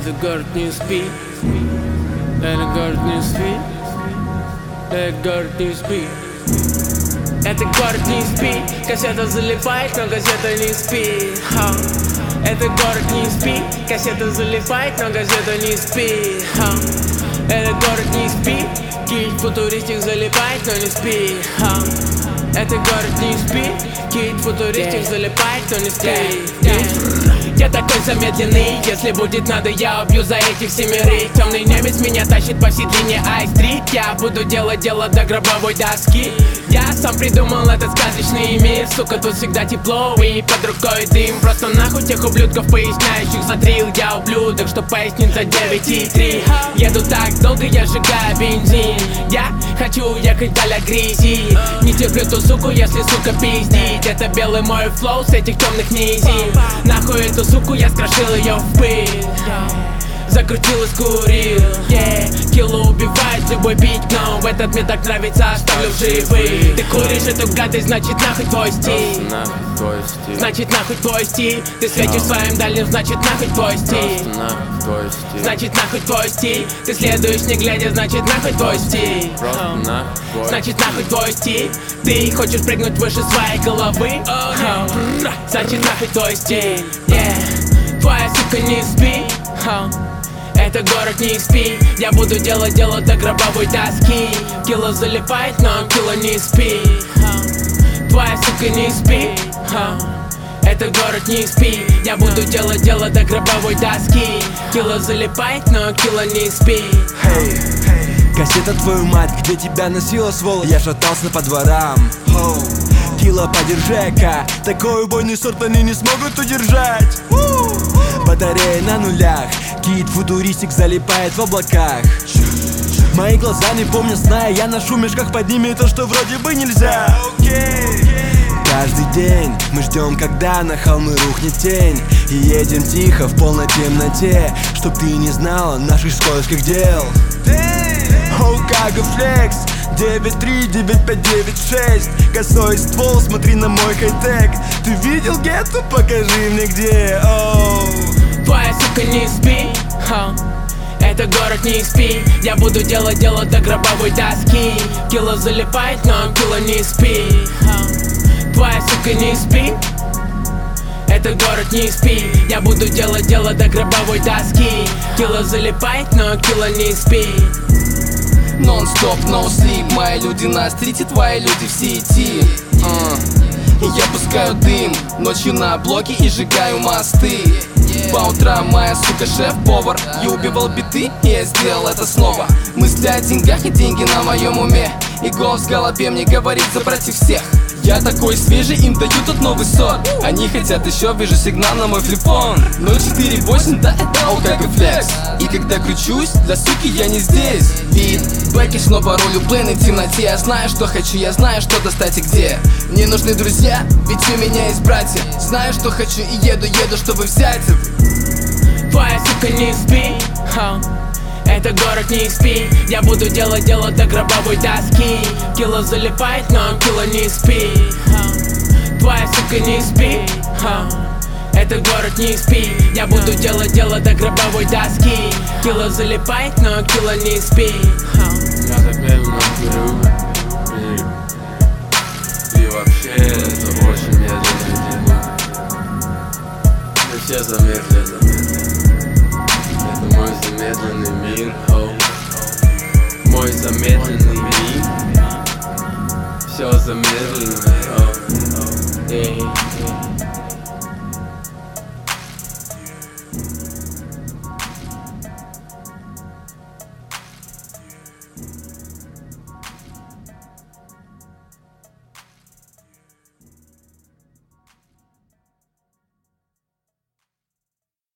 Этот город не спит, этот город не спит, этот город не спит. Этот город не спит, кассета залипает, но газета не спит. Этот город не спит, кассета залипает, но газета не спит. Этот город не спит, кит-футуристик залипает, но не спит. Этот город не спит, кит-футуристик залипает, но не спит. Я такой замедленный, если будет надо, я убью за этих семерых. Темный немец меня тащит по всей длине Ай-стрит. Я буду делать дело до гробовой доски. Я сам придумал этот сказочный мир. Сука, тут всегда тепло и под рукой дым. Просто нахуй тех ублюдков, поясняющих за трил. Я ублюдок, что пояснит за 9,3. Еду так долго, я сжигаю бензин. Я хочу ехать вдаль грязи. Не терплю ту суку, если сука пиздит. Это белый мой флоу с этих темных низин. Нахуй эту суку, я скрошил ее в пыль. Закрутил и скурил, Киллу убивает любой бит, но в этот мне так нравится, оставлю в живых. Ты куришь эту гадость, значит нахуй твой стиль. Значит нахуй твой стиль. Ты светишь своим дальним, значит нахуй твой стиль. Значит нахуй твой стиль. Ты следуешь не глядя, значит нахуй твой стиль. Значит нахуй твой стиль. Ты хочешь прыгнуть выше своей головы, значит нахуй твой стиль. Твоя сука не спит, это город не спит. Я буду делать дело до гробовой доски. Килла залипает, но Килла не спит. Твоя сука не спит, это город не спит. Я буду делать дело до гробовой доски. Килла залипает, но Килла не спит. Кассета, твою мать, где тебя носила, сволочь? Я шатался по дворам. Килла, подержи-ка, такой убойный сорт они не смогут удержать. Батарея на нулях, кит-футуристик залипает в облаках. Мои глаза не помнят сна, я ношу в мешках под ними то, что вроде бы нельзя. Каждый день мы ждем, когда на холмы рухнет тень, и едем тихо в полной темноте, чтоб ты не знала наших скользких дел. Окага флекс 9-3, 9-5, 9-6. Косой ствол, смотри на мой хай-тек. Ты видел гетто? Покажи мне где. Твоя сука не спит, это город не спит. Я буду делать дело до гробовой доски. Килла залипает, но Килла не спит. Твоя сука не спит, это город не спит. Я буду делать дело до гробовой доски. Килла залипает, но Килла не спит. Нон-стоп, no-sleep. Мои люди на стрите, твои люди в сети. Я пускаю дым ночью на блоке и сжигаю мосты. По утрам моя сука шеф-повар. Я убивал биты, и я сделал это снова. Мысли о деньгах и деньги на моем уме. И голос в голове мне говорит забрать их всех. Я такой свежий, им даю тут новый сорт. Они хотят еще, вижу сигнал на мой флипфон. 048, да это Окага флекс. И когда кручусь, для суки я не здесь. Бит, бэки, снова рулю плейн в темноте. Я знаю, что хочу, я знаю, что достать и где. Мне нужны друзья, ведь у меня есть братья. Знаю, что хочу и еду, чтобы взять их. Твоя сука не спит, это город не спит. Я буду делать дело до гробовой доски. Килла залипает, но Килла не спит. Твоя сука не спит, это город не спит. Я буду делать дело до гробовой доски. Килла залипает, но Килла не спит. Я так медленно беру. И вообще это очень медленный день. Мы все замедлены. Это мой замедленный мир, мой замедленный мир. Все замедленно,